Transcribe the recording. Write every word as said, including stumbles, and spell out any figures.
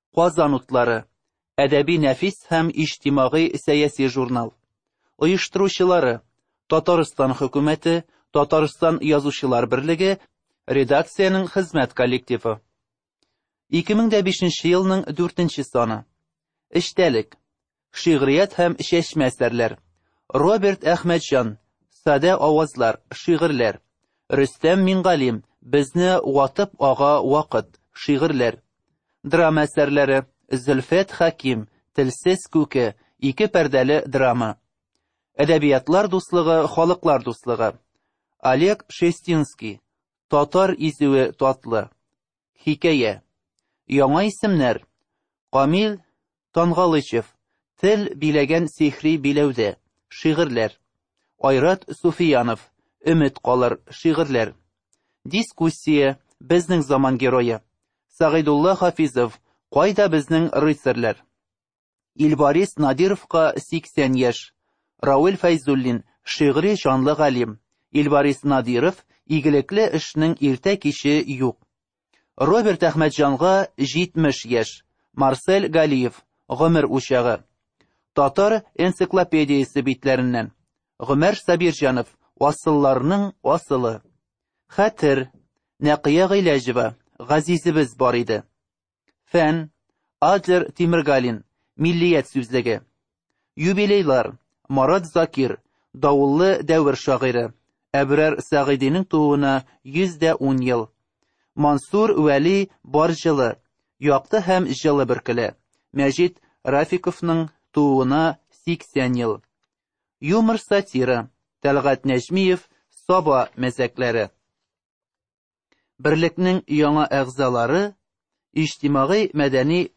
Казан утлары. Әдәби нәфис һәм иҗтимагый сәяси журнал. Оештыручылары: Татарстан хөкүмәте, Татарстан язучылар берлеге, редакциянең хезмәт коллективы. ике мең бишенче елның дүртенче саны. Эчтәлек. Шигърият һәм чәчмә әсәрләр. Роберт Әхмәтҗан. Сада авазлар, шигырьләр. Рөстәм Мингалим. Безне ватып ага вакыт, шигырьләр. Драма әсәрләре. Зөлфәт Хаким. Телсез күке, ике пәрдәле драма. Әдәбиятлар дуслыгы, халыклар дуслыгы. Олег Шестинский. Татар изүе татлы. Хикәя. Яңа исемнәр. Камил Тангалычев. Тел биләгән сихри биләүдә, шигырьләр. Айрат Суфиянов. Өмет калыр, шигырьләр. Дискуссия. Безнең заман герое. Сагыйдулла Хафизов. Кайда безнең рыцарьләр. Илбарис Надировка сиксән яшь. Рауил Файзуллин. Шигъри җанлы галим. Илбарис Надиров. Игелекле эшнең иртә киче юк. Роберт Әхмәтҗанга җитмеш яшь. Марсель Галиев. Гомер учагы. Татар энциклопедиясе битләреннән. Гомәр Сабирҗанов. Асылларның асылы. Хәтер. Нәкыя Гыйләҗева. Газизебез бар иде. Фән. Адлер Тимергалин. Миллият сүзлеге. Юбилейлар. Марат Закир. Давыллы дәвер шагыйре. Әбрәр Сәгыйдинең тууына йөз дә ун ел. Мансур Вәли Барҗылы. Якты һәм җылы бөркеле. Мәҗит Рафиковның тууына сиксән ел. Юмор сатира. Тәлгать Нәҗмиев. Саба мәзәкләре. Берлекнең яңа әгъзалары. Иҗтимагый мәдәни